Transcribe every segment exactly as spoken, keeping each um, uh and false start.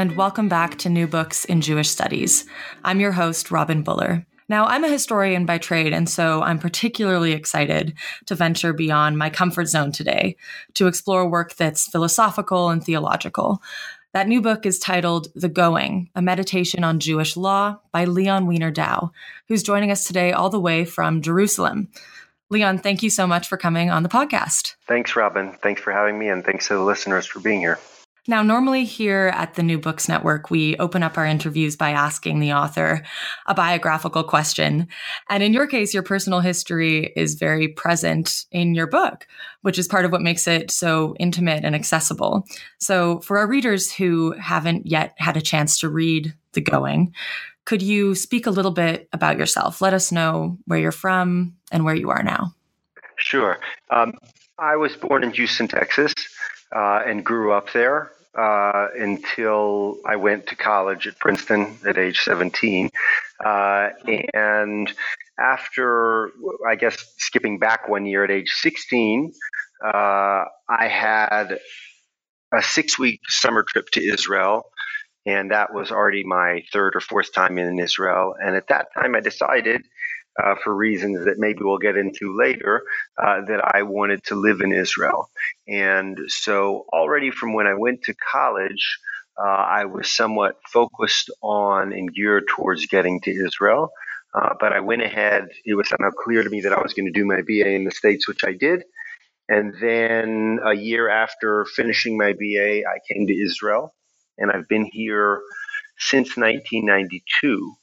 and welcome back to New Books in Jewish Studies. I'm your host, Robin Buller. Now, I'm a historian by trade, and so I'm particularly excited to venture beyond my comfort zone today to explore work that's philosophical and theological. That new book is titled The Going, A Meditation on Jewish Law by Leon Wiener-Dow, who's joining us today all the way from Jerusalem. Leon, thank you so much for coming on the podcast. Thanks, Robin. Thanks for having me, and thanks to the listeners for being here. Now, normally here at the New Books Network, we open up our interviews by asking the author a biographical question. And in your case, your personal history is very present in your book, which is part of what makes it so intimate and accessible. So for our readers who haven't yet had a chance to read The Going, could you speak a little bit about yourself? Let us know where you're from and where you are now. Sure. Um, I was born in Houston, Texas, uh, and grew up there uh, until I went to college at Princeton at age seventeen. Uh, and after, I guess, skipping back one year at age sixteen, uh, I had a six-week summer trip to Israel. And that was already my third or fourth time in Israel. And at that time, I decided, uh, for reasons that maybe we'll get into later, uh, that I wanted to live in Israel. And so already from when I went to college, uh, I was somewhat focused on and geared towards getting to Israel. Uh, but I went ahead. It was somehow clear to me that I was going to do my B A in the States, which I did. And then a year after finishing my B A, I came to Israel. And I've been here since nineteen ninety-two.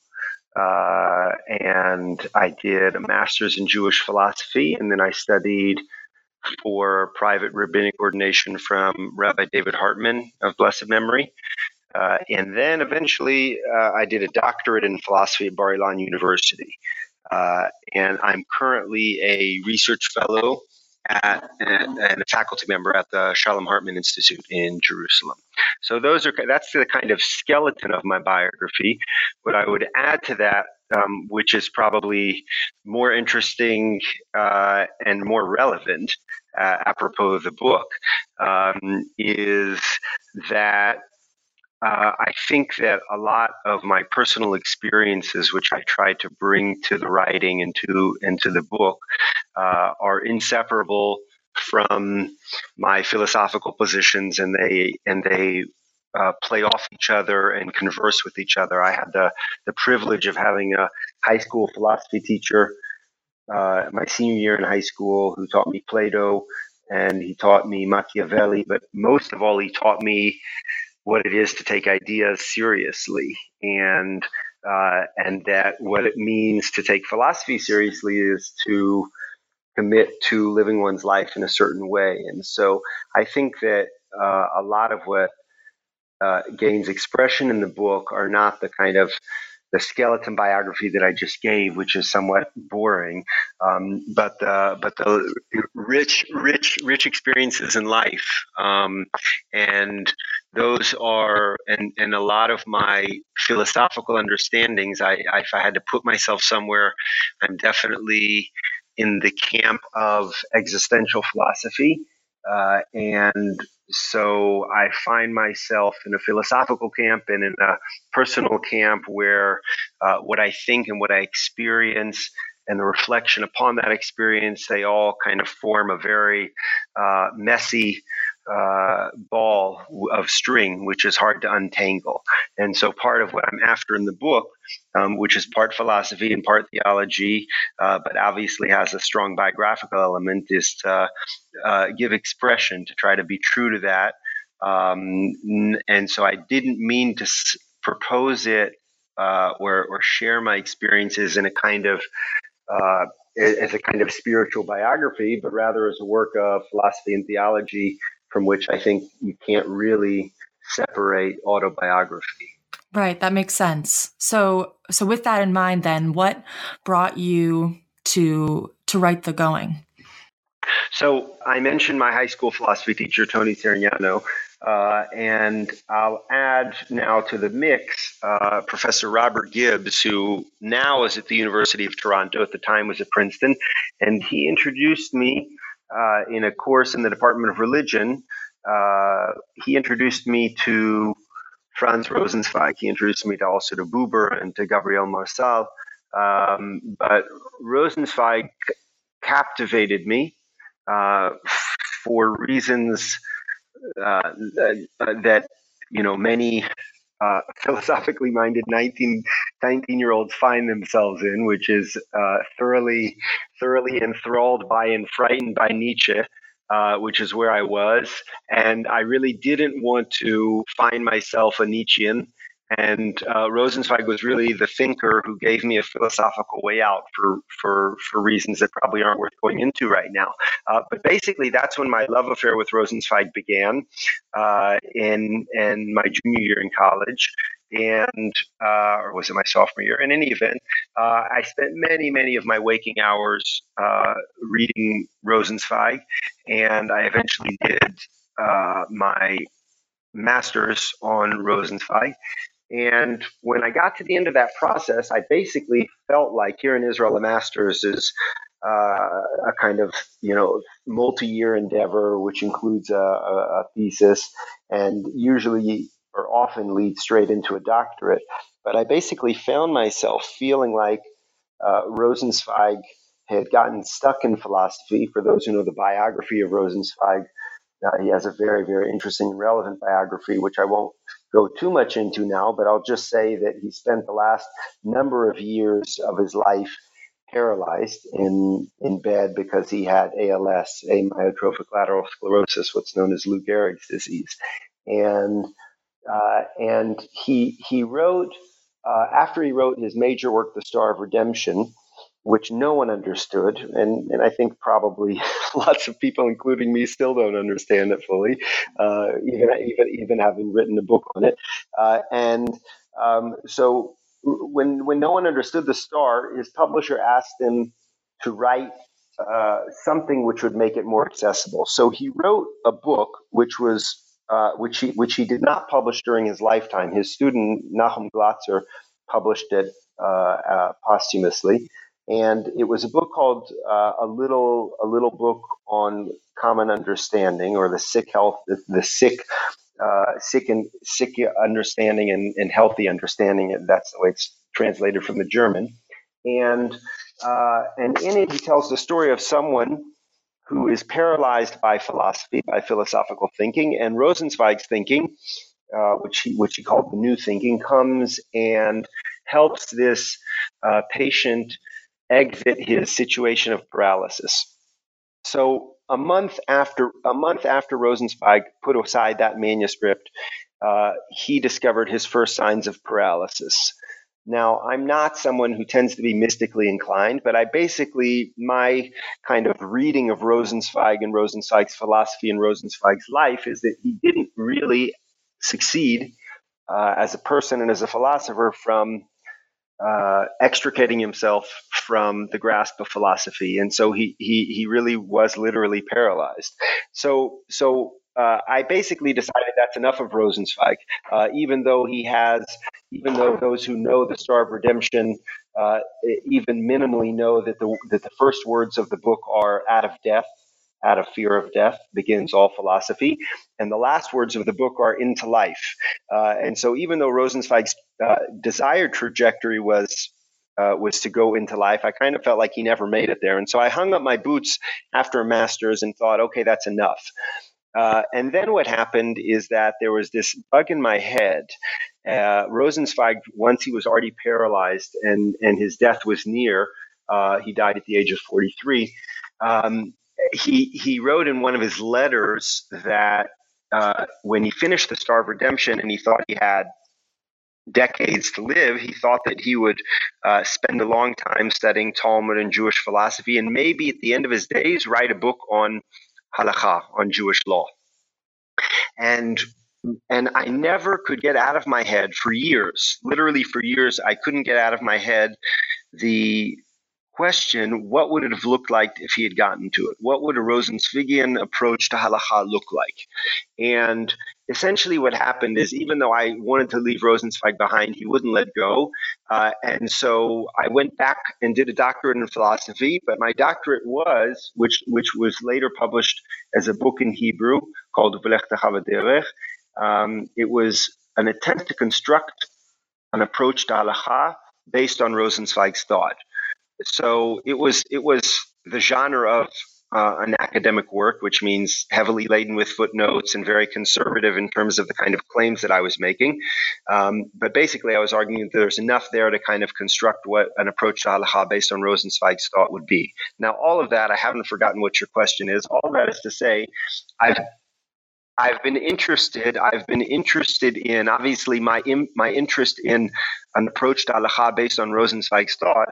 Uh, and I did a master's in Jewish philosophy, and then I studied for private rabbinic ordination from Rabbi David Hartman of blessed memory. Uh, and then eventually uh, I did a doctorate in philosophy at Bar Ilan University. Uh, and I'm currently a research fellow At, and a faculty member at the Shalom Hartman Institute in Jerusalem. So those are that's the kind of skeleton of my biography. What I would add to that, um, which is probably more interesting uh, and more relevant, uh, apropos of the book, um, is that Uh, I think that a lot of my personal experiences, which I try to bring to the writing and to, and to the book, uh, are inseparable from my philosophical positions, and they and they uh, play off each other and converse with each other. I had the the privilege of having a high school philosophy teacher, uh, my senior year in high school, who taught me Plato, and he taught me Machiavelli, but most of all, he taught me what it is to take ideas seriously, and uh, and that what it means to take philosophy seriously is to commit to living one's life in a certain way. And so I think that uh, a lot of what uh, gains expression in the book are not the kind of the skeleton biography that I just gave, which is somewhat boring, um, but the but the rich, rich, rich experiences in life, um, and those are and and a lot of my philosophical understandings. I, I if I had to put myself somewhere, I'm definitely in the camp of existential philosophy, uh, and so I find myself in a philosophical camp and in a personal camp where uh, what I think and what I experience and the reflection upon that experience, they all kind of form a very uh, messy uh, ball of string, which is hard to untangle. And so part of what I'm after in the book, um, which is part philosophy and part theology, uh, but obviously has a strong biographical element, is to uh, give expression, to try to be true to that. Um, and so I didn't mean to s- propose it uh, or, or share my experiences in a kind of uh, as a kind of spiritual biography, but rather as a work of philosophy and theology, from which I think you can't really separate autobiography. Right, that makes sense. So, so with that in mind, then, what brought you to to write The Going? So I mentioned my high school philosophy teacher, Tony Serignano, uh, and I'll add now to the mix uh, Professor Robert Gibbs, who now is at the University of Toronto, at the time was at Princeton, and he introduced me uh, in a course in the Department of Religion. Uh, he introduced me to Franz Rosenzweig. He introduced me to also to Buber and to Gabriel Marçal. Um, but Rosenzweig captivated me uh, for reasons uh, that, you know, many uh, philosophically minded nineteen, nineteen-year-olds find themselves in, which is uh, thoroughly, thoroughly enthralled by and frightened by Nietzsche, uh, which is where I was. And I really didn't want to find myself a Nietzschean. And uh, Rosenzweig was really the thinker who gave me a philosophical way out for, for, for reasons that probably aren't worth going into right now. Uh, but basically, that's when my love affair with Rosenzweig began uh, in, in my junior year in college. And, uh, or was it my sophomore year? In any event, uh, I spent many, many of my waking hours uh, reading Rosenzweig. And I eventually did uh, my master's on Rosenzweig. And when I got to the end of that process, I basically felt like here in Israel, a master's is uh, a kind of, you know, multi-year endeavor, which includes a, a, a thesis and usually or often leads straight into a doctorate. But I basically found myself feeling like uh, Rosenzweig had gotten stuck in philosophy. For those who know the biography of Rosenzweig, uh, he has a very, very interesting and relevant biography, which I won't go too much into now, but I'll just say that he spent the last number of years of his life paralyzed in in bed because he had A L S, amyotrophic lateral sclerosis, what's known as Lou Gehrig's disease. And uh, and he he wrote, uh, after he wrote his major work, The Star of Redemption, which no one understood, and, and I think probably lots of people, including me, still don't understand it fully, uh, even, even even having written a book on it. Uh, and um, so when when no one understood The Star, his publisher asked him to write uh, something which would make it more accessible. So he wrote a book which was uh, which he which he did not publish during his lifetime. His student Nahum Glatzer published it uh, uh, posthumously. And it was a book called uh, a little a little book on common understanding, or the sick health, the, the sick, uh, sick and sick understanding and, and healthy understanding. That's the way it's translated from the German. And uh, and in it, he tells the story of someone who is paralyzed by philosophy, by philosophical thinking, and Rosenzweig's thinking, uh, which he which he called the new thinking, comes and helps this uh, patient exit his situation of paralysis. So a month after a month after Rosenzweig put aside that manuscript, uh, he discovered his first signs of paralysis. Now, I'm not someone who tends to be mystically inclined, but I basically, my kind of reading of Rosenzweig and Rosenzweig's philosophy and Rosenzweig's life is that he didn't really succeed uh, as a person and as a philosopher from Uh, extricating himself from the grasp of philosophy, and so he he he really was literally paralyzed. So so uh, I basically decided that's enough of Rosenzweig, uh, even though he has, even though those who know the Star of Redemption uh, even minimally know that the that the first words of the book are "out of death." Out of fear of death begins all philosophy. And the last words of the book are into life. Uh, and so even though Rosenzweig's uh, desired trajectory was uh, was to go into life, I kind of felt like he never made it there. And so I hung up my boots after a master's and thought, okay, that's enough. Uh, and then what happened is that there was this bug in my head. Uh, Rosenzweig, once he was already paralyzed and, and his death was near, uh, he died at the age of forty-three, um, He he wrote in one of his letters that uh, when he finished The Star of Redemption and he thought he had decades to live, he thought that he would uh, spend a long time studying Talmud and Jewish philosophy, and maybe at the end of his days write a book on halakha, on Jewish law. And and I never could get out of my head for years, literally for years, I couldn't get out of my head the question, what would it have looked like if he had gotten to it? What would a Rosenzweigian approach to halakha look like? And essentially what happened is, even though I wanted to leave Rosenzweig behind, he wouldn't let go. Uh, and so I went back and did a doctorate in philosophy, but my doctorate was, which which was later published as a book in Hebrew called V'lech Techa V'derech. Um, it was an attempt to construct an approach to halakha based on Rosenzweig's thought. So it was it was the genre of uh, an academic work, which means heavily laden with footnotes and very conservative in terms of the kind of claims that I was making. Um, but basically, I was arguing that there's enough there to kind of construct what an approach to halakha based on Rosenzweig's thought would be. Now, all of that, I haven't forgotten what your question is. All of that is to say, I've I've been interested. I've been interested in obviously my in, my interest in an approach to halakha based on Rosenzweig's thought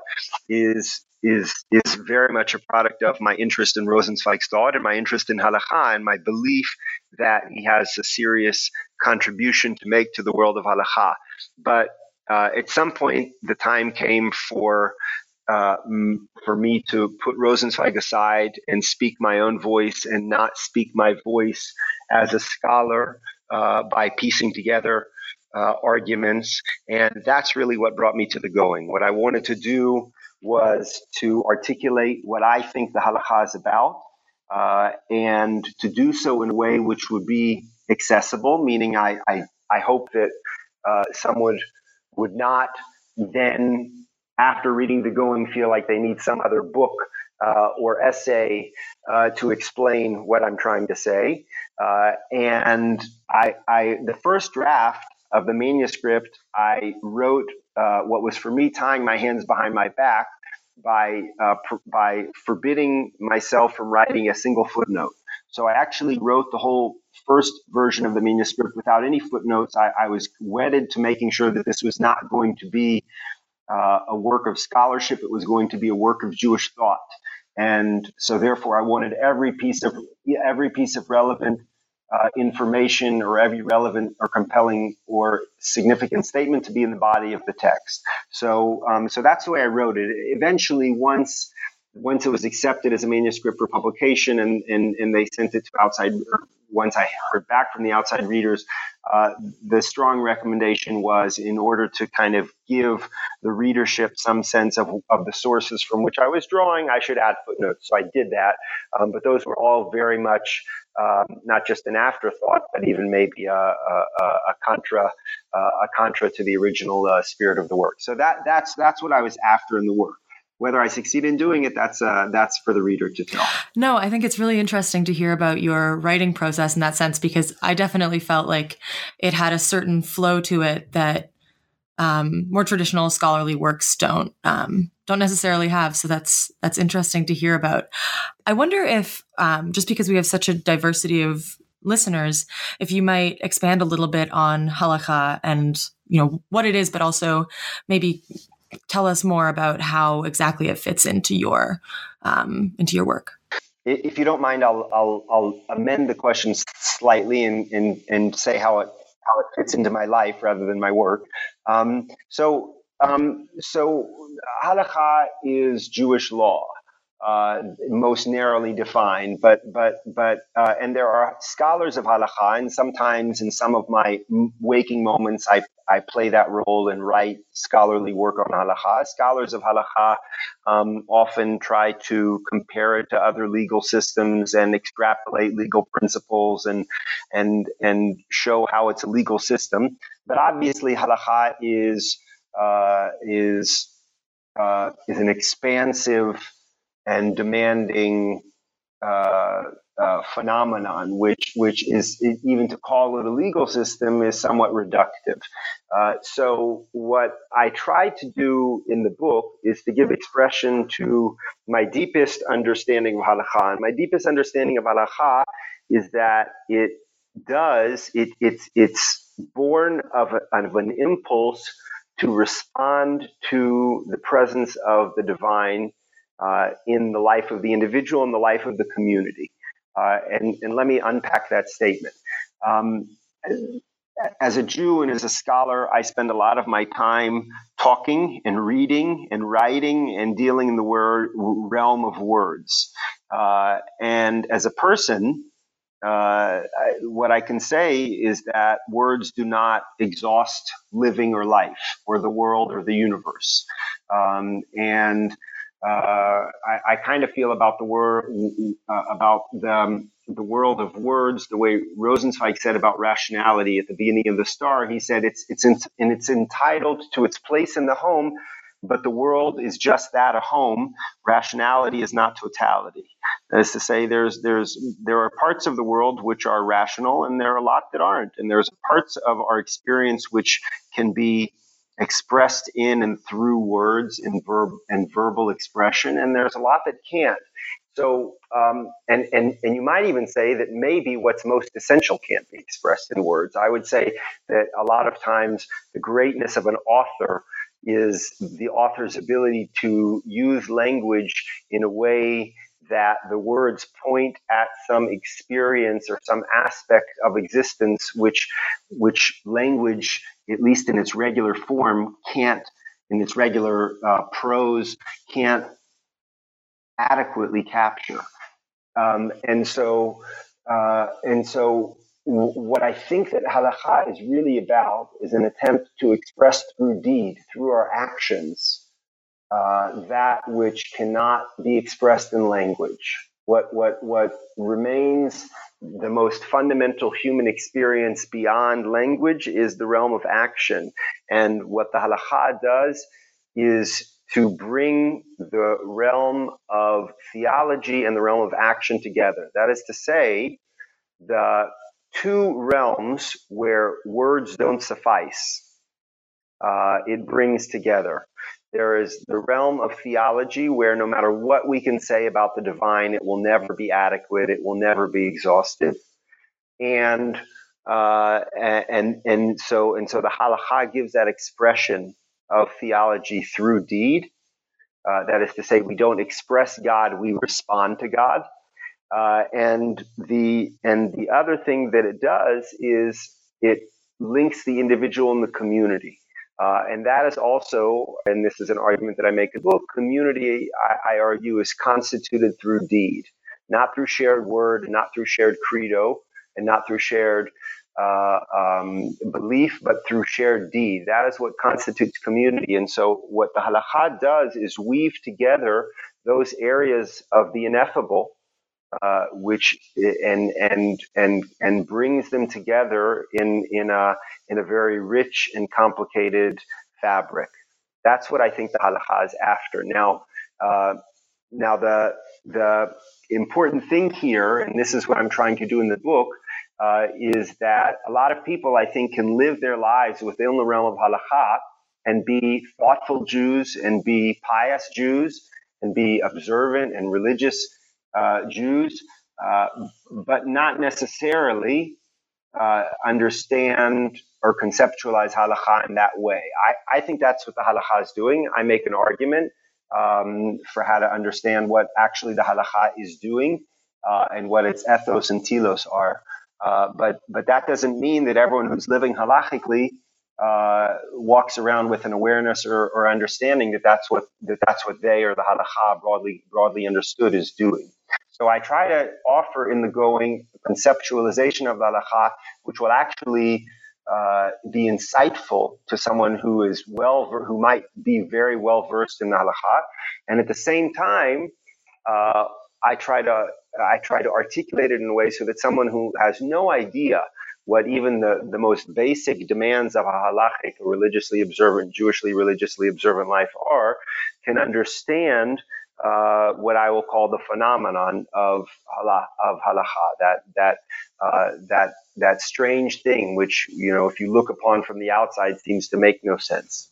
is is is very much a product of my interest in Rosenzweig's thought and my interest in halakha and my belief that he has a serious contribution to make to the world of halakha. But uh, at some point, the time came for. Uh, for me to put Rosenzweig aside and speak my own voice and not speak my voice as a scholar uh, by piecing together uh, arguments. And that's really what brought me to the going. What I wanted to do was to articulate what I think the halakha is about uh, and to do so in a way which would be accessible, meaning I, I, I hope that uh, someone would not then after reading the going, feel like they need some other book uh, or essay uh, to explain what I'm trying to say. Uh, and I, I, the first draft of the manuscript, I wrote uh, what was for me tying my hands behind my back by uh, pr- by forbidding myself from writing a single footnote. So I actually wrote the whole first version of the manuscript without any footnotes. I, I was wedded to making sure that this was not going to be Uh, a work of scholarship. It was going to be a work of Jewish thought, and so therefore I wanted every piece of every piece of relevant uh, information or every relevant or compelling or significant statement to be in the body of the text. So, um, so that's the way I wrote it. Eventually, once once it was accepted as a manuscript for publication, and and, and they sent it to outside. Once I heard back from the outside readers, uh, the strong recommendation was, in order to kind of give the readership some sense of, of the sources from which I was drawing, I should add footnotes. So I did that, um, but those were all very much um, not just an afterthought, but even maybe a, a, a contra, uh, a contra to the original uh, spirit of the work. So that that's that's what I was after in the work. Whether I succeed in doing it, that's uh, that's for the reader to tell. No, I think it's really interesting to hear about your writing process in that sense, because I definitely felt like it had a certain flow to it that um, more traditional scholarly works don't um, don't necessarily have. So that's that's interesting to hear about. I wonder if um, just because we have such a diversity of listeners, if you might expand a little bit on halakha and you know what it is, but also maybe tell us more about how exactly it fits into your um, into your work. If you don't mind, I'll I'll, I'll amend the question slightly and, and and say how it how it fits into my life rather than my work. Um, so um, so halakha is Jewish law. Uh, most narrowly defined, but but but uh, and there are scholars of halakha, and sometimes in some of my waking moments, I I play that role and write scholarly work on halakha. Scholars of halakha um, often try to compare it to other legal systems and extrapolate legal principles and and and show how it's a legal system. But obviously, halakha is uh, is uh, is an expansive and demanding uh, uh, phenomenon, which which is even to call it a legal system is somewhat reductive. Uh, so what I try to do in the book is to give expression to my deepest understanding of halakha. And my deepest understanding of halakha is that it does it it's it's born of, a, of an impulse to respond to the presence of the divine Uh, in the life of the individual and the life of the community. Uh, and, and let me unpack that statement. Um, as a Jew and as a scholar, I spend a lot of my time talking and reading and writing and dealing in the word, realm of words. Uh, and as a person, uh, I, what I can say is that words do not exhaust living or life or the world or the universe. Um, and Uh, I, I kind of feel about the word uh, about the the world of words, the way Rosenzweig said about rationality at the beginning of The Star. He said it's it's in, and it's entitled to its place in the home, but the world is just that, a home. Rationality is not totality. That is to say, there's there's there are parts of the world which are rational, and there are a lot that aren't. And there's parts of our experience which can be expressed in and through words and verb and verbal expression, and there's a lot that can't. So, um, and, and, and you might even say that maybe what's most essential can't be expressed in words. I would say that a lot of times the greatness of an author is the author's ability to use language in a way that the words point at some experience or some aspect of existence which, which language, at least in its regular form, can't, in its regular uh, prose, can't adequately capture. Um, and so, uh, and so w- what I think that halakha is really about is an attempt to express through deed, through our actions, uh, that which cannot be expressed in language. What, what, what remains the most fundamental human experience beyond language is the realm of action. And what the halakha does is to bring the realm of theology and the realm of action together. That is to say, the two realms where words don't suffice, uh, it brings together. There is the realm of theology where no matter what we can say about the divine, it will never be adequate, it will never be exhaustive. And uh, and and so and so the halakha gives that expression of theology through deed. Uh, that is to say, we don't express God, we respond to God. Uh, and the and the other thing that it does is it links the individual and the community. Uh, and that is also, and this is an argument that I make in the book, community, I, I argue, is constituted through deed, not through shared word, not through shared credo, and not through shared uh, um, belief, but through shared deed. That is what constitutes community. And so what the halakha does is weave together those areas of the ineffable, uh, which and and and and brings them together in in a in a very rich and complicated fabric. That's what I think the halakha is after. Now, uh, now the the important thing here, and this is what I'm trying to do in the book, uh, is that a lot of people, I think, can live their lives within the realm of halakha and be thoughtful Jews and be pious Jews and be observant and religious uh, Jews, uh, but not necessarily uh, understand or conceptualize halakha in that way. I, I think that's what the halakha is doing. I make an argument um, for how to understand what actually the halakha is doing uh, and what its ethos and telos are. Uh, but but that doesn't mean that everyone who's living halachically uh, walks around with an awareness or, or understanding that that's what that that's what they or the halakha broadly broadly understood is doing. So I try to offer in the going conceptualization of the halakha, which will actually uh, be insightful to someone who is well who might be very well versed in the halakha, and at the same time, uh, I try to I try to articulate it in a way so that someone who has no idea what even the, the most basic demands of a halachic, a religiously observant, Jewishly religiously observant life are, can understand uh, what I will call the phenomenon of hala, of halacha, that that uh, that that strange thing which, you know, if you look upon from the outside, seems to make no sense.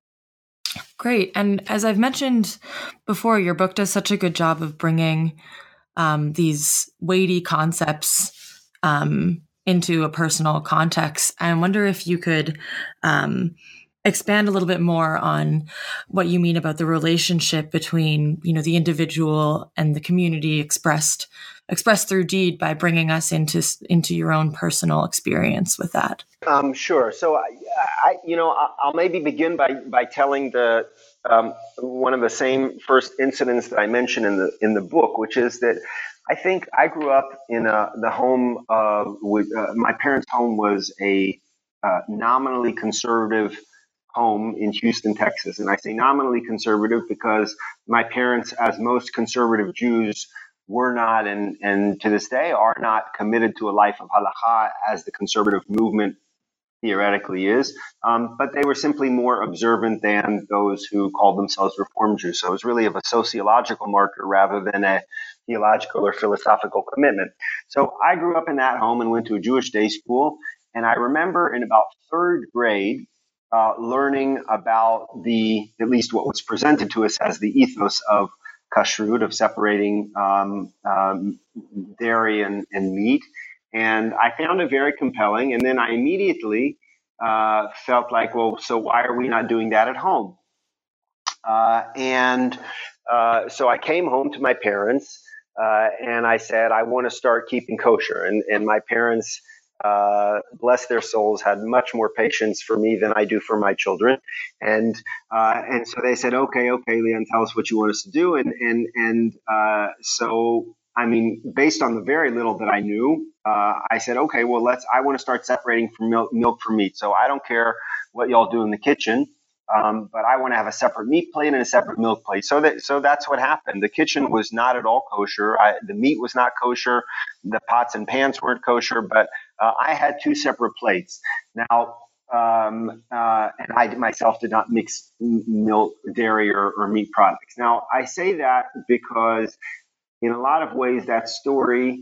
Great. And as I've mentioned before, your book does such a good job of bringing um, these weighty concepts um, into a personal context. I wonder if you could um, expand a little bit more on what you mean about the relationship between, you know, the individual and the community expressed expressed through deed by bringing us into into your own personal experience with that. Um, sure. So, I, I, you know, I'll maybe begin by by telling the um, one of the same first incidents that I mentioned in the in the book, which is that I think I grew up in a, the home of with, uh, my parents' home was a uh, nominally conservative home in Houston, Texas, and I say nominally conservative because my parents, as most conservative Jews, were not, and, and to this day are not committed to a life of halakha as the conservative movement theoretically is, um, but they were simply more observant than those who called themselves Reform Jews. So it was really of a sociological marker rather than a theological or philosophical commitment. So I grew up in that home and went to a Jewish day school, and I remember in about third grade uh, learning about the, at least what was presented to us as the ethos of kashrut, of separating um, um, dairy and, and meat. And I found it very compelling. And then I immediately uh, felt like, well, so why are we not doing that at home? Uh, and uh, so I came home to my parents uh, and I said, I want to start keeping kosher. And, and my parents, uh, bless their souls, had much more patience for me than I do for my children. And uh, and so they said, okay, okay, Leon, tell us what you want us to do. And, and, and uh, so I mean, based on the very little that I knew, uh, I said, okay, well, let's, I want to start separating from milk, milk from meat. So I don't care what y'all do in the kitchen, um, but I want to have a separate meat plate and a separate milk plate. So that, so that's what happened. The kitchen was not at all kosher. I, the meat was not kosher. The pots and pans weren't kosher, but uh, I had two separate plates. Now, um, uh, and I myself did not mix milk, dairy, or, or meat products. Now, I say that because in a lot of ways, that story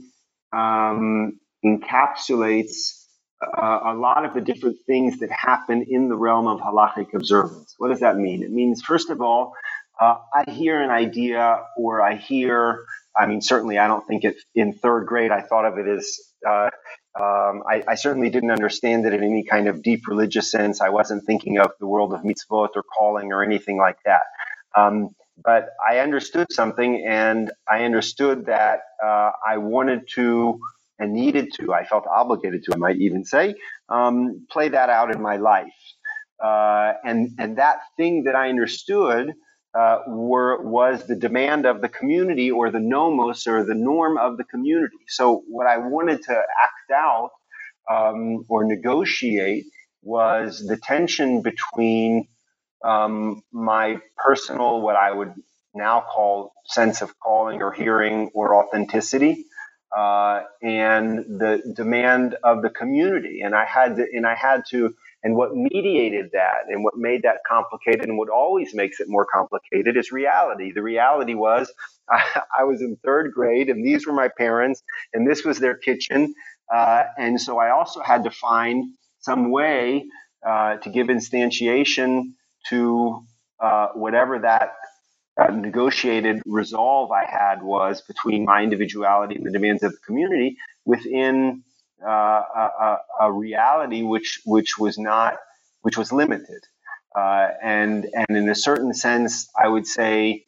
um, encapsulates uh, a lot of the different things that happen in the realm of halachic observance. What does that mean? It means, first of all, uh, I hear an idea, or I hear, I mean, certainly I don't think it in third grade, I thought of it as, uh, um, I, I certainly didn't understand it in any kind of deep religious sense. I wasn't thinking of the world of mitzvot or calling or anything like that. Um, But I understood something, and I understood that uh, I wanted to and needed to, I felt obligated to, I might even say, um, play that out in my life. Uh, and, and that thing that I understood uh, were, was the demand of the community, or the nomos, or the norm of the community. So what I wanted to act out um, or negotiate was the tension between Um, my personal, what I would now call sense of calling or hearing or authenticity, uh, and the demand of the community. And I had to, and I had to, and what mediated that and what made that complicated and what always makes it more complicated is reality. The reality was I, I was in third grade, and these were my parents, and this was their kitchen. Uh, and so I also had to find some way uh, to give instantiation to uh, whatever that uh, negotiated resolve I had was between my individuality and the demands of the community within uh, a, a reality which which was not which was limited, uh, and and in a certain sense, I would say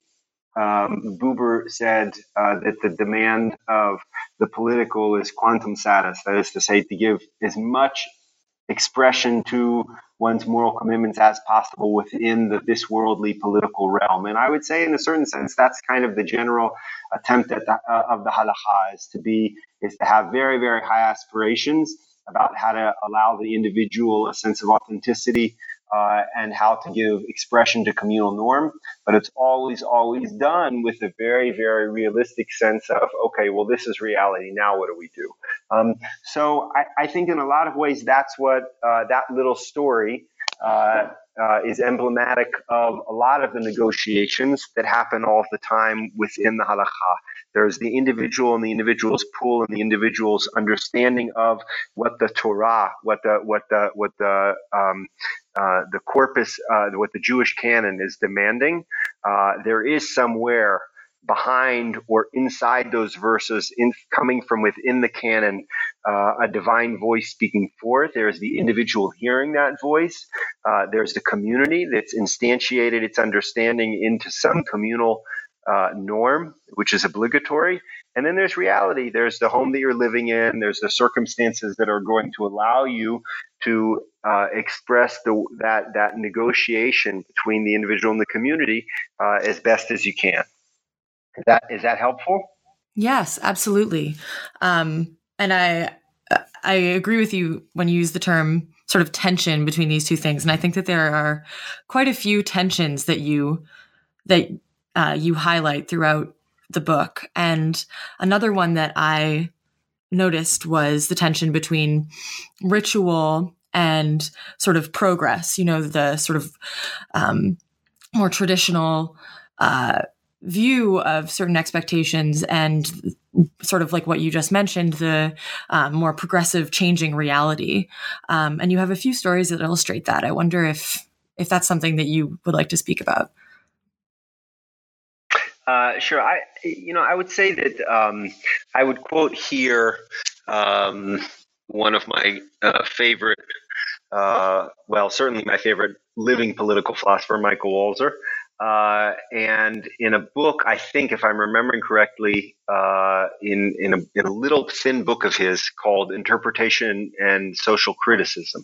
um, Buber said uh, that the demand of the political is quantum satis, that is to say, to give as much expression to one's moral commitments as possible within the this worldly political realm. And I would say, in a certain sense, that's kind of the general attempt at the, uh, of the halakha is to be is to have very, very high aspirations about how to allow the individual a sense of authenticity uh, and how to give expression to communal norm. But it's always, always done with a very, very realistic sense of, okay, well, this is reality. Now what do we do? Um, so I, I think in a lot of ways, that's what uh, that little story uh, uh, is emblematic of a lot of the negotiations that happen all the time within the halakha. There's the individual and the individual's pool and the individual's understanding of what the Torah, what the what the what the um, uh, the corpus, uh, what the Jewish canon is demanding. Uh, there is somewhere behind or inside those verses, in, coming from within the canon, uh, a divine voice speaking forth. There's the individual hearing that voice. Uh, there's the community that's instantiated its understanding into some communal uh, norm, which is obligatory. And then there's reality. There's the home that you're living in. There's the circumstances that are going to allow you to uh, express the, that, that negotiation between the individual and the community uh, as best as you can. Is that, is that helpful? Yes, absolutely. Um, and I I agree with you when you use the term sort of tension between these two things. And I think that there are quite a few tensions that you that uh, you highlight throughout the book. And another one that I noticed was the tension between ritual and sort of progress, you know, the sort of um, more traditional uh, view of certain expectations and sort of like what you just mentioned, the um, more progressive changing reality. Um, and you have a few stories that illustrate that. I wonder if if that's something that you would like to speak about. Uh, sure. I, you know, I would say that um, I would quote here um, one of my uh, favorite, uh, well, certainly my favorite living political philosopher, Michael Walzer. Uh, and in a book, I think, if I'm remembering correctly, uh, in in a, in a little thin book of his called Interpretation and Social Criticism,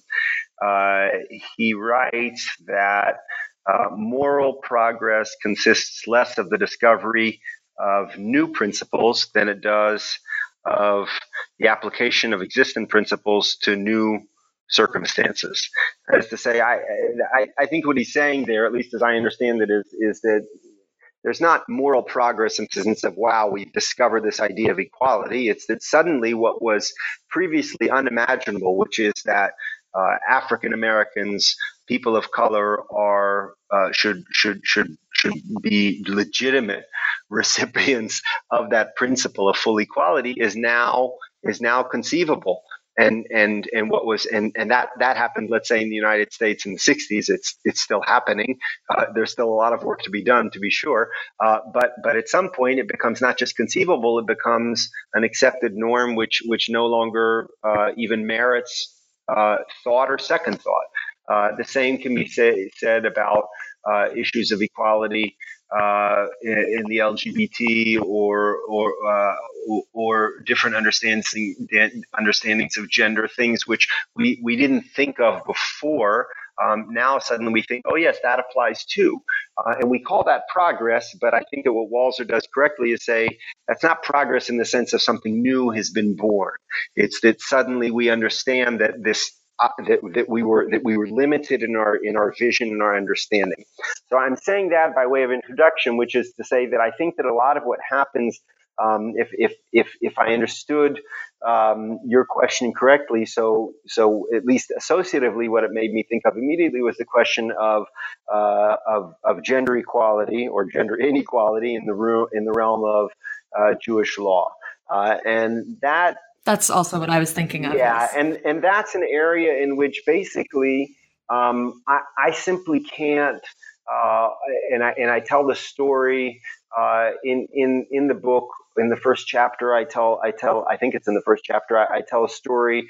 uh, he writes that uh, moral progress consists less of the discovery of new principles than it does of the application of existing principles to new circumstances. That is to say, I, I, I think what he's saying there, at least as I understand it, is, is that there's not moral progress in the sense of, wow, we've discovered this idea of equality. It's that suddenly what was previously unimaginable, which is that uh, African Americans, people of color, are uh, should should should should be legitimate recipients of that principle of full equality, is now is now conceivable. And and and what was and and that that happened, let's say, in the United States in the sixties. It's it's still happening. Uh, there's still a lot of work to be done, to be sure. Uh, but but at some point, it becomes not just conceivable; it becomes an accepted norm, which which no longer uh, even merits uh, thought or second thought. Uh, the same can be say, said about uh, issues of equality uh, in, in the L G B T or or uh, or, or different understanding understandings of gender, things which we, we didn't think of before. Um, now suddenly we think, oh yes, that applies too, uh, and we call that progress. But I think that what Walzer does correctly is say that's not progress in the sense of something new has been born. It's that suddenly we understand that this. Uh, that, that we were that we were limited in our in our vision and our understanding. So I'm saying that by way of introduction, which is to say that I think that a lot of what happens, um, if if if if I understood um, your question correctly, so so at least associatively, what it made me think of immediately was the question of uh, of, of gender equality or gender inequality in the ro- in the realm of uh, Jewish law, uh, and that. That's also what I was thinking of. Yeah, Yes. and, and that's an area in which basically um, I, I simply can't, uh, and I and I tell the story uh, in in in the book in the first chapter. I tell I tell I think it's in the first chapter. I, I tell a story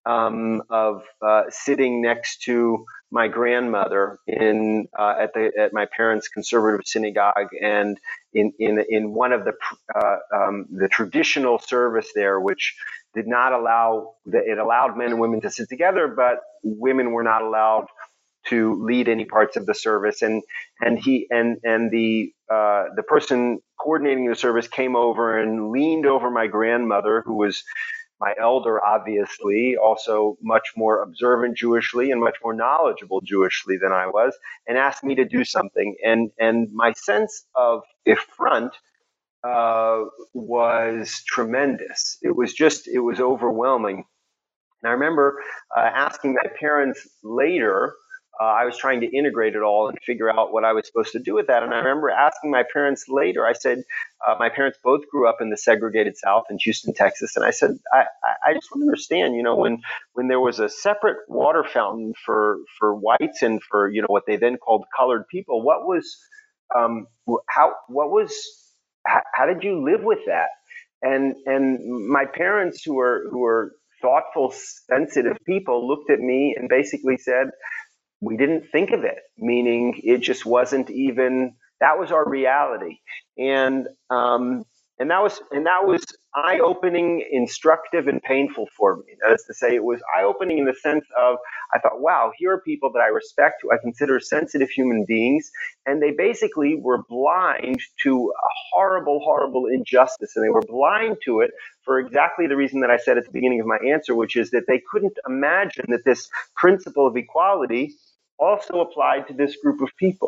um, of uh, sitting next to my grandmother in uh, at the at my parents' conservative synagogue, and in in in one of the uh, um, the traditional service there, which did not allow it allowed men and women to sit together, but women were not allowed to lead any parts of the service. And and he and and the uh, the person coordinating the service came over and leaned over my grandmother, who was my elder, obviously, also much more observant Jewishly and much more knowledgeable Jewishly than I was, and asked me to do something. And and my sense of affront uh, was tremendous. It was just, it was overwhelming. And I remember uh, asking my parents later, uh, I was trying to integrate it all and figure out what I was supposed to do with that. And I remember asking my parents later, I said, uh, my parents both grew up in the segregated South in Houston, Texas. And I said, I, I just want to understand, you know, when, when there was a separate water fountain for, for whites and for, you know, what they then called colored people, what was, um, how, what was, how, how did you live with that? And, and my parents, who were, who were thoughtful, sensitive people, looked at me and basically said, we didn't think of it, meaning it just wasn't even, that was our reality. And, um, and that was, and that was eye-opening, instructive, and painful for me. That is to say, it was eye-opening in the sense of, I thought, wow, here are people that I respect, who I consider sensitive human beings, and they basically were blind to a horrible, horrible injustice, and they were blind to it for exactly the reason that I said at the beginning of my answer, which is that they couldn't imagine that this principle of equality also applied to this group of people.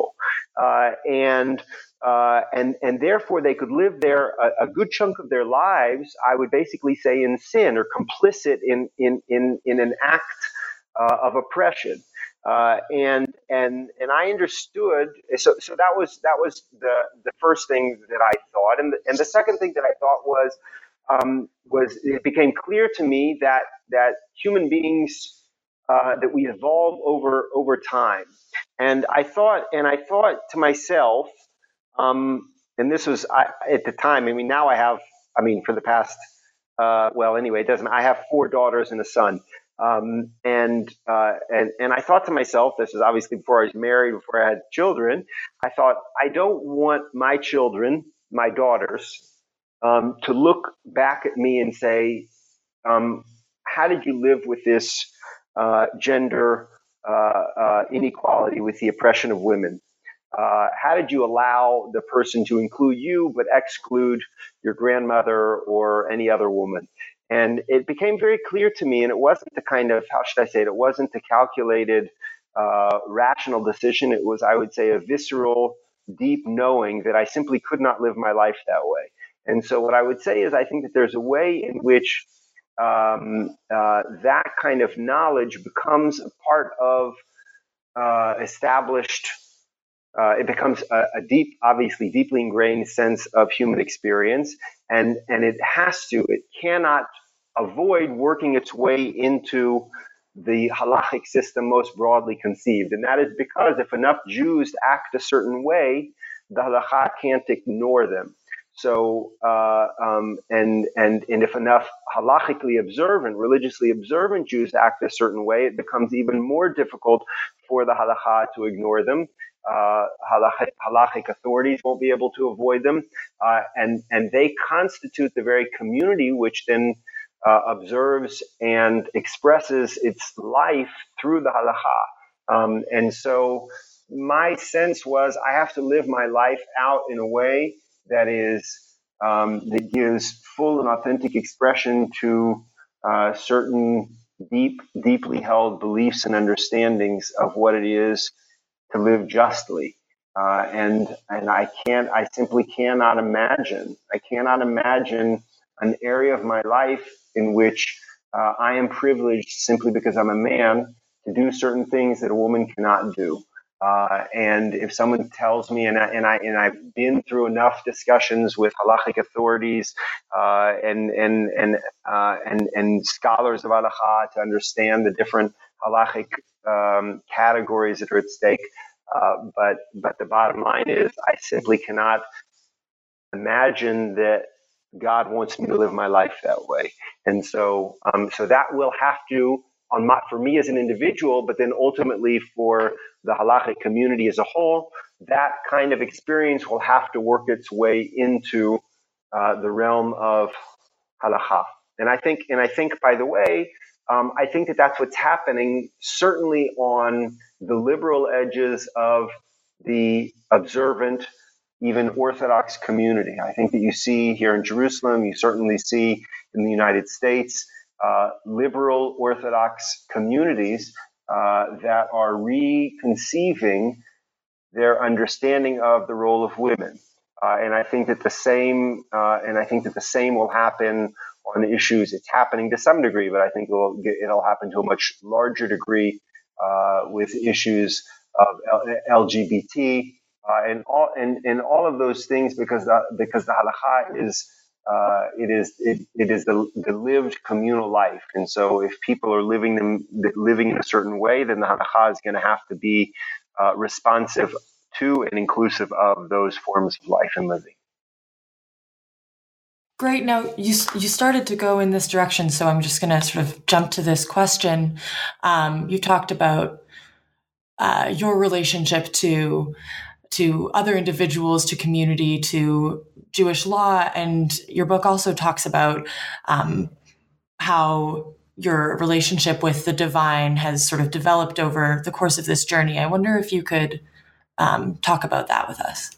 uh, and uh, and and therefore they could live there a, a good chunk of their lives. I would basically say in sin or complicit in in in in an act uh, of oppression. Uh, and and and I understood. So so that was that was the the first thing that I thought, and the, and the second thing that I thought was um, was it became clear to me that that human beings uh, that we evolve over over time, and I thought and I thought to myself, um, and this was I, at the time. I mean, now I have. I mean, for the past uh, well, anyway, it doesn't. I have four daughters and a son. Um, and, uh, and, and I thought to myself, this is obviously before I was married, before I had children. I thought, I don't want my children, my daughters, um, to look back at me and say, um, how did you live with this, uh, gender, uh, uh, inequality, with the oppression of women? Uh, how did you allow the person to include you, but exclude your grandmother or any other woman? And it became very clear to me, and it wasn't the kind of, how should I say it, it wasn't a calculated, uh, rational decision. It was, I would say, a visceral, deep knowing that I simply could not live my life that way. And so what I would say is I think that there's a way in which um, uh, that kind of knowledge becomes a part of uh, established Uh, it becomes a, a deep, obviously deeply ingrained sense of human experience, and and it has to, it cannot avoid working its way into the halachic system most broadly conceived, and that is because if enough Jews act a certain way, the halacha can't ignore them. So, uh, um, and and and if enough halachically observant, religiously observant Jews act a certain way, it becomes even more difficult for the halacha to ignore them. Uh, halachic, halachic authorities won't be able to avoid them, uh, and and they constitute the very community which then uh, observes and expresses its life through the halacha. Um, and so, my sense was I have to live my life out in a way that is um, that gives full and authentic expression to uh, certain deep, deeply held beliefs and understandings of what it is to live justly. Uh, and and I can't, I simply cannot imagine, I cannot imagine an area of my life in which uh, I am privileged simply because I'm a man to do certain things that a woman cannot do. Uh, and if someone tells me, and I, and I and I've been through enough discussions with halachic authorities uh, and and and uh, and and scholars of halacha to understand the different halachic um, categories that are at stake. Uh, but but the bottom line is, I simply cannot imagine that God wants me to live my life that way. And so um, so that will have to, on my, for me as an individual, but then ultimately for the halachic community as a whole, that kind of experience will have to work its way into uh, the realm of halacha. And I think, and I think, by the way, um, I think that that's what's happening, certainly on the liberal edges of the observant, even Orthodox community. I think that you see here in Jerusalem, you certainly see in the United States, uh, liberal Orthodox communities uh, that are reconceiving their understanding of the role of women. Uh, and I think that the same, uh, and I think that the same will happen on issues. It's happening to some degree, but I think it'll, it'll happen to a much larger degree uh, with issues of L G B T uh, and all and, and all of those things, because the, because the halacha is uh, it is it, it is the, the lived communal life, and so if people are living them living in a certain way, then the halacha is going to have to be uh, responsive to and inclusive of those forms of life and living. Great. Now, you you started to go in this direction, so I'm just going to sort of jump to this question. Um, you talked about uh, your relationship to to other individuals, to community, to Jewish law, and your book also talks about um, how your relationship with the divine has sort of developed over the course of this journey. I wonder if you could um, talk about that with us.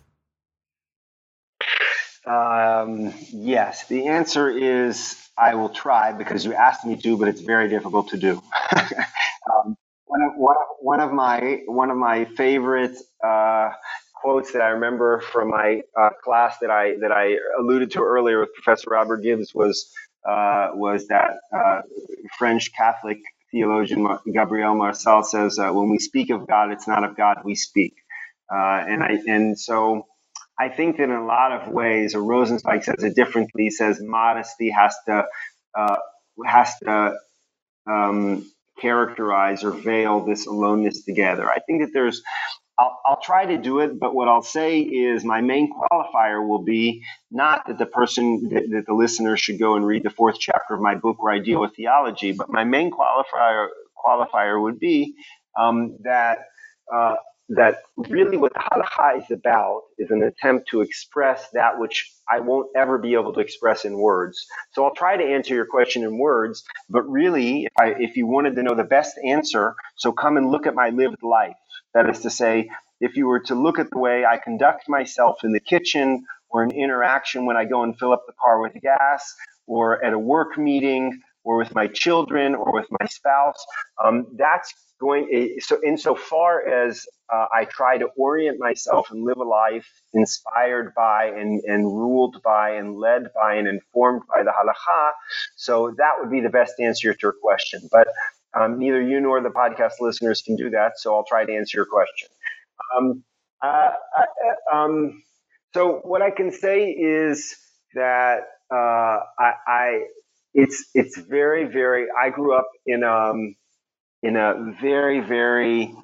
Um, yes, the answer is I will try, because you asked me to, but it's very difficult to do. um, one of one of one of my one of my favorite uh, quotes that I remember from my uh, class that I that I alluded to earlier with Professor Robert Gibbs was uh, was that uh, French Catholic theologian Gabriel Marcel says, uh, "When we speak of God, it's not of God we speak," uh, and I and so I think that in a lot of ways, or Rosenzweig says it differently. He says modesty has to uh, has to um, characterize or veil this aloneness together. I think that there's I'll, I'll try to do it, but what I'll say is my main qualifier will be not that the person, that, that the listener should go and read the fourth chapter of my book where I deal with theology, but my main qualifier qualifier would be um, that uh, that really what the halakha is about is an attempt to express that which I won't ever be able to express in words. So I'll try to answer your question in words, but really, if, I, if you wanted to know the best answer, so come and look at my lived life. That is to say, if you were to look at the way I conduct myself in the kitchen or an interaction when I go and fill up the car with gas or at a work meeting or with my children or with my spouse, um, that's going, so insofar as uh, I try to orient myself and live a life inspired by and, and ruled by and led by and informed by the halakha, so that would be the best answer to your question. But Um, neither you nor the podcast listeners can do that, so I'll try to answer your question. Um, uh, uh, um, so what I can say is that uh, I, I, it's it's very very. I grew up in um in a very very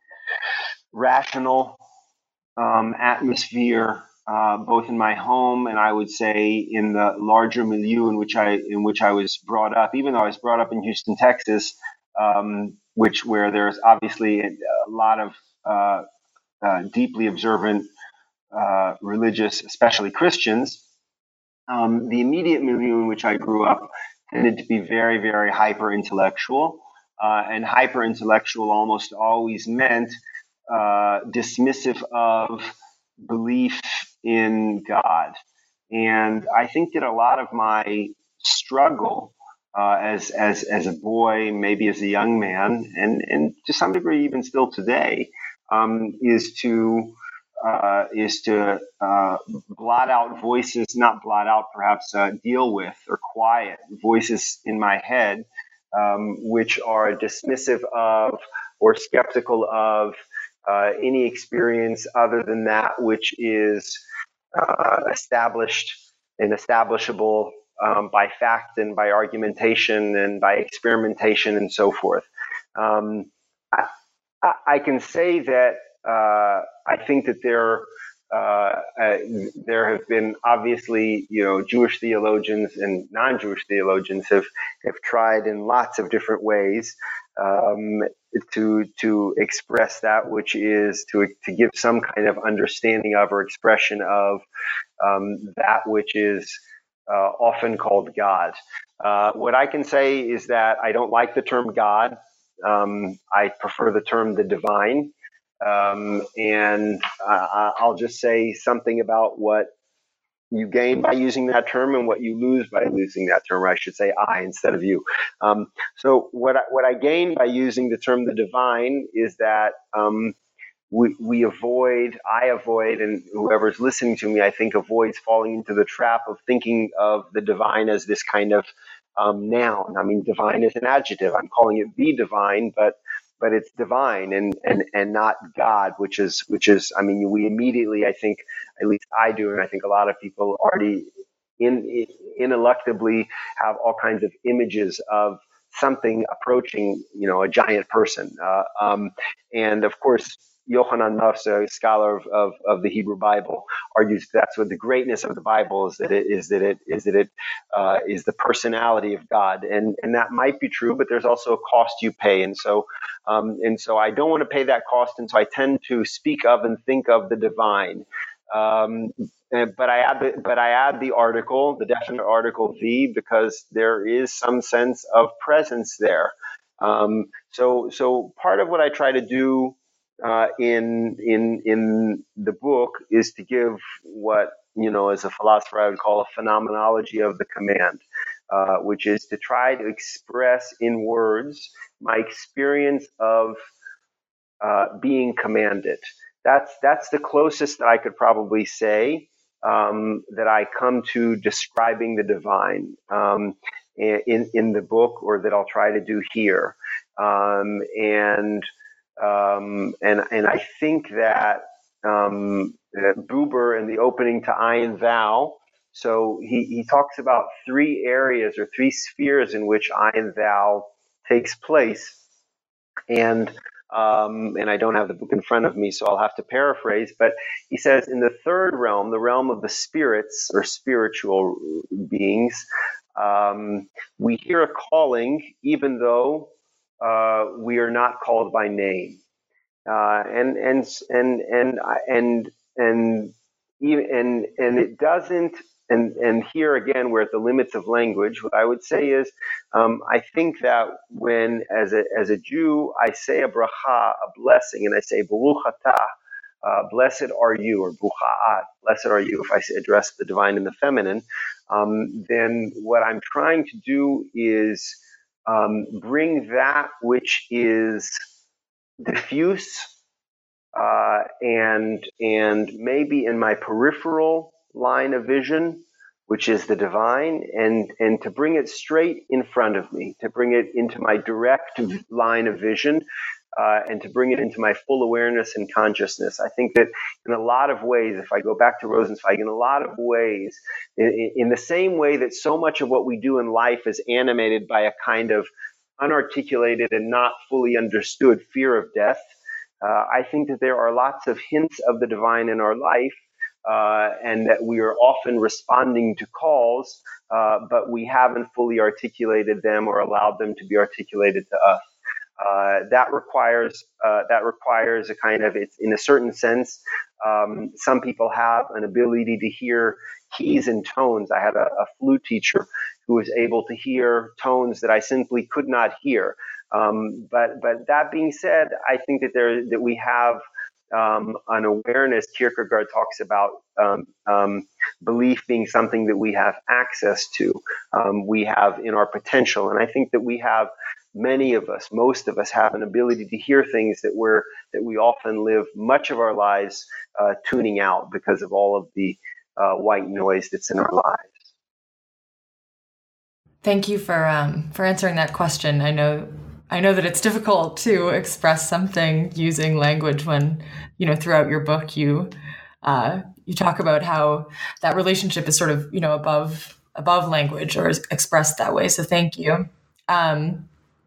rational um, atmosphere, uh, both in my home and I would say in the larger milieu in which I in which I was brought up. Even though I was brought up in Houston, Texas, um, which where there's obviously a, a lot of uh, uh, deeply observant uh, religious, especially Christians. Um, the immediate milieu in which I grew up tended to be very, very hyper intellectual, uh, and hyper intellectual almost always meant uh, dismissive of belief in God. And I think that a lot of my struggle uh, as as as a boy, maybe as a young man, and and to some degree even still today, um, is to uh, is to uh, blot out voices, not blot out, perhaps uh, deal with or quiet voices in my head, um, which are dismissive of or skeptical of uh, any experience other than that which is uh, established and establishable um, by fact and by argumentation and by experimentation and so forth. Um, I, I can say that uh, I think that there uh, uh, there have been obviously, you know, Jewish theologians and non-Jewish theologians have have tried in lots of different ways um, to to express that which is to to give some kind of understanding of or expression of um, that which is uh, often called God. Uh, what I can say is that I don't like the term God. Um, I prefer the term the divine. Um, and uh, I'll just say something about what you gain by using that term and what you lose by losing that term. Or I should say I instead of you. Um, so what I, what I gain by using the term the divine is that um, we, we avoid, I avoid, and whoever's listening to me, I think, avoids falling into the trap of thinking of the divine as this kind of um, noun. I mean, divine is an adjective. I'm calling it the divine, but but it's divine and and and not God, which is which is. I mean, we immediately, I think, at least I do, and I think a lot of people already in, in ineluctably have all kinds of images of something approaching, you know, a giant person. Uh, um, and of course, Yochanan Nuss, a scholar of, of, of the Hebrew Bible, argues that's what the greatness of the Bible is, that it is that it is that it uh, is the personality of God, and and that might be true, but there's also a cost you pay, and so um, and so I don't want to pay that cost, and so I tend to speak of and think of the divine. Um, but I add the but I add the article, the definite article the, because there is some sense of presence there. Um, so so part of what I try to do uh, in in in the book is to give what, you know, as a philosopher I would call a phenomenology of the command, uh, which is to try to express in words my experience of uh, being commanded. that's that's the closest that I could probably say um, that I come to describing the divine um, in in the book, or that I'll try to do here. Um, and um, and and I think that um, Buber in the opening to Ayin Thou, so he, he talks about three areas or three spheres in which Ayin Thou takes place. And um, and I don't have the book in front of me, so I'll have to paraphrase. But he says, in the third realm, the realm of the spirits or spiritual beings, um, we hear a calling, even though uh, we are not called by name. Uh, and and and and and and and and it doesn't. And and here again, we're at the limits of language. What I would say is, um, I think that when, as a as a Jew, I say a bracha, a blessing, and I say Baruch atah, uh, blessed are you, or Bucha'at, blessed are you, if I say, address the divine and the feminine, um, then what I'm trying to do is um, bring that which is diffuse uh, and and maybe in my peripheral line of vision, which is the divine, and and to bring it straight in front of me, to bring it into my direct line of vision, uh, and to bring it into my full awareness and consciousness. I think that in a lot of ways, if I go back to Rosenzweig, in a lot of ways, in, in the same way that so much of what we do in life is animated by a kind of unarticulated and not fully understood fear of death, Uh, I think that there are lots of hints of the divine in our life, uh, and that we are often responding to calls, uh, but we haven't fully articulated them or allowed them to be articulated to us. Uh, that requires uh, that requires a kind of, it's in a certain sense. Um, some people have an ability to hear keys and tones. I had a, a flute teacher who was able to hear tones that I simply could not hear. Um, but but that being said, I think that there that we have um, an awareness. Kierkegaard talks about um, um, belief being something that we have access to. Um, we have in our potential, and I think that we have. Many of us, most of us, have an ability to hear things that we're that we often live much of our lives uh, tuning out because of all of the uh, white noise that's in our lives. Thank you for um, for answering that question. I know I know that it's difficult to express something using language when, you know, throughout your book you uh, you talk about how that relationship is sort of, you know, above above language or is expressed that way. So thank you. Um,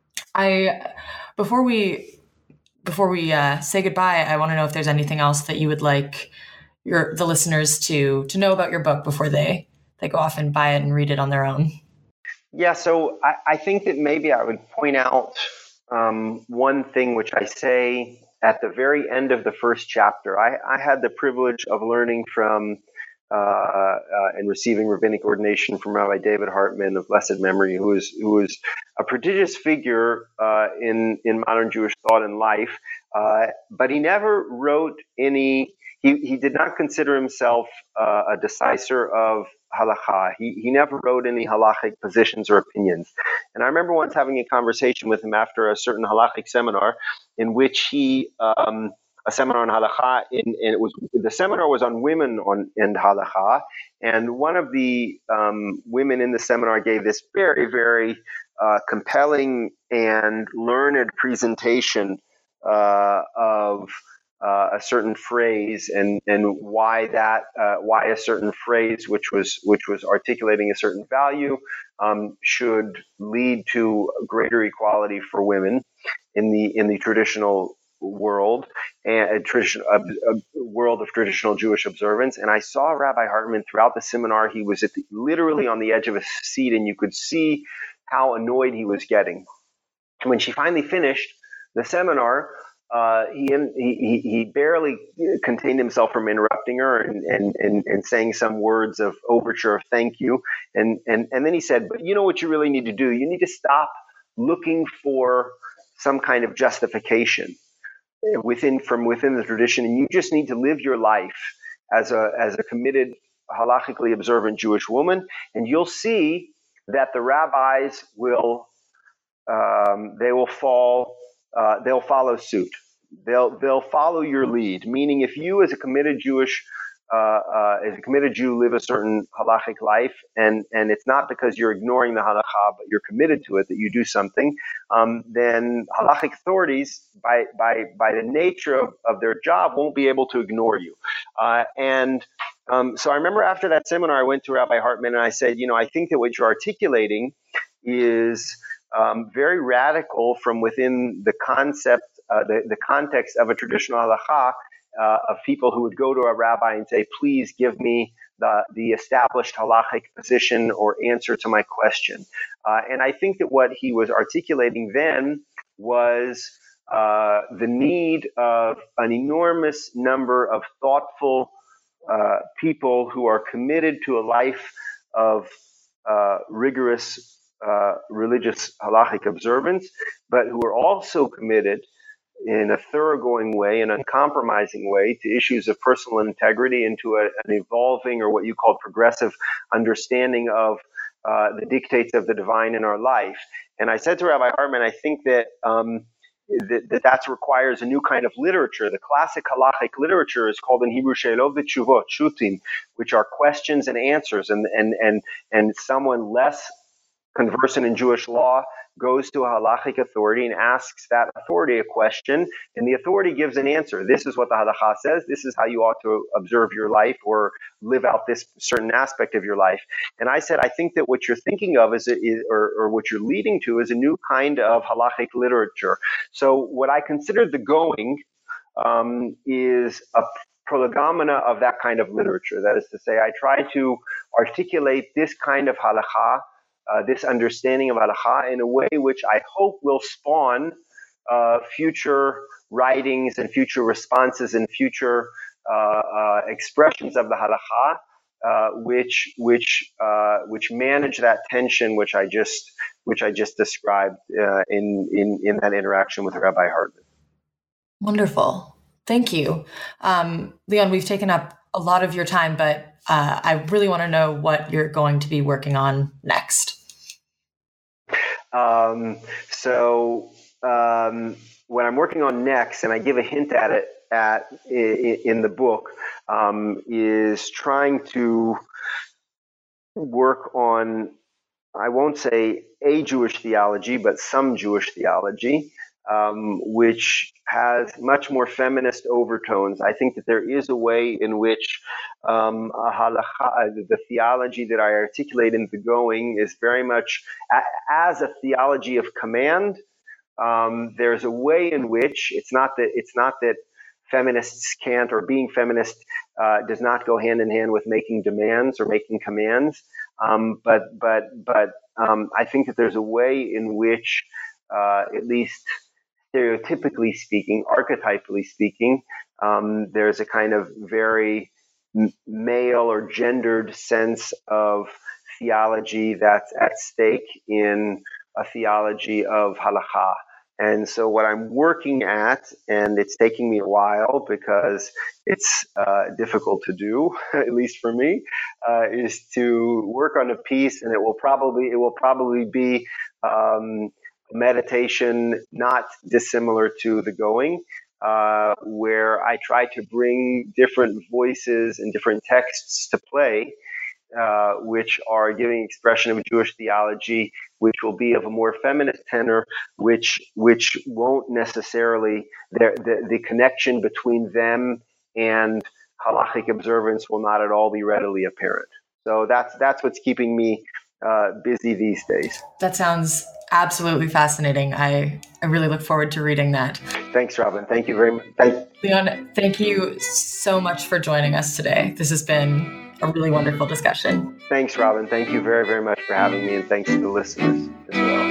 I before we before we uh, say goodbye, I want to know if there's anything else that you would like your the listeners to to know about your book before they they go off and buy it and read it on their own. Yeah, so I, I think that maybe I would point out um, one thing which I say at the very end of the first chapter. I, I had the privilege of learning from uh, uh, and receiving rabbinic ordination from Rabbi David Hartman of blessed memory, who is who is a prodigious figure uh, in in modern Jewish thought and life. Uh, but he never wrote any. He he did not consider himself uh, a decisor of halakha. He he never wrote any halachic positions or opinions. And I remember once having a conversation with him after a certain halachic seminar, in which he. Um, a seminar on halakha, in, and it was the seminar was on women on and halakha, and one of the um, women in the seminar gave this very, very uh, compelling and learned presentation uh, of uh, a certain phrase and and why that uh, why a certain phrase which was which was articulating a certain value um, should lead to greater equality for women in the in the traditional world and a traditional a, a world of traditional Jewish observance. And I saw Rabbi Hartman throughout the seminar. He was at the, literally on the edge of a seat, and you could see how annoyed he was getting. And when she finally finished the seminar, uh, he, he he barely contained himself from interrupting her and, and, and, and saying some words of overture of thank you. And, and, and then he said, but you know what you really need to do? You need to stop looking for some kind of justification within from within the tradition, and you just need to live your life as a as a committed, halachically observant Jewish woman, and you'll see that the rabbis will um, they will fall uh, they'll follow suit. They'll they'll follow your lead. Meaning, if you as a committed Jewish uh, uh, as a committed Jew live a certain halachic life, and and it's not because you're ignoring the halakha, but you're committed to it that you do something, um, then halachic authorities, by by by the nature of, of their job, won't be able to ignore you. Uh, and um, so I remember after that seminar, I went to Rabbi Hartman and I said, you know, I think that what you're articulating is um, very radical from within the concept, uh, the, the context of a traditional halakha, uh, of people who would go to a rabbi and say, please give me the, the established halachic position or answer to my question. Uh, and I think that what he was articulating then was uh, the need of an enormous number of thoughtful uh, people who are committed to a life of uh, rigorous Uh, religious halachic observance, but who are also committed in a thoroughgoing way, an uncompromising way, to issues of personal integrity and to a, an evolving, or what you call progressive, understanding of uh, the dictates of the divine in our life. And I said to Rabbi Hartman, I think that um, that, that that requires a new kind of literature. The classic halachic literature is called in Hebrew She'elot v'Teshuvot, Shutim, which are questions and answers, and and and and someone less conversant in Jewish law goes to a halachic authority and asks that authority a question, and the authority gives an answer. This is what the halakha says. This is how you ought to observe your life or live out this certain aspect of your life. And I said, I think that what you're thinking of is, is or, or what you're leading to is a new kind of halachic literature. So what I consider the going um, is a prolegomena of that kind of literature. That is to say, I try to articulate this kind of halakha, Uh, this understanding of halakha, in a way which I hope will spawn uh, future writings and future responses and future uh, uh, expressions of the halakha, uh, which which uh, which manage that tension which I just which I just described uh, in in in that interaction with Rabbi Hartman. Wonderful, thank you, um, Leon. We've taken up a lot of your time, but uh, I really want to know what you're going to be working on next. Um, so um, what I'm working on next, and I give a hint at it at in, in the book, um, is trying to work on, I won't say a Jewish theology, but some Jewish theology, um, which has much more feminist overtones. I think that there is a way in which um, a halakha, the theology that I articulate in the going, is very much a, as a theology of command. Um, there's a way in which it's not that it's not that feminists can't, or being feminist uh, does not go hand in hand with making demands or making commands. Um, but but but um, I think that there's a way in which, uh, at least stereotypically speaking, archetypally speaking, um, there's a kind of very male or gendered sense of theology that's at stake in a theology of halakha. And so what I'm working at, and it's taking me a while because it's uh, difficult to do, at least for me, uh, is to work on a piece, and it will probably it will probably be um, meditation not dissimilar to the going, uh, where I try to bring different voices and different texts to play, uh, which are giving expression of Jewish theology, which will be of a more feminist tenor, which which won't necessarily, the, the, the connection between them and halachic observance will not at all be readily apparent. So that's that's what's keeping me uh, busy these days. That sounds absolutely fascinating. I, I really look forward to reading that. Thanks, Robin. Thank you very much. Thank- Leon, thank you so much for joining us today. This has been a really wonderful discussion. Thanks, Robin. Thank you very, very much for having me, and thanks to the listeners as well.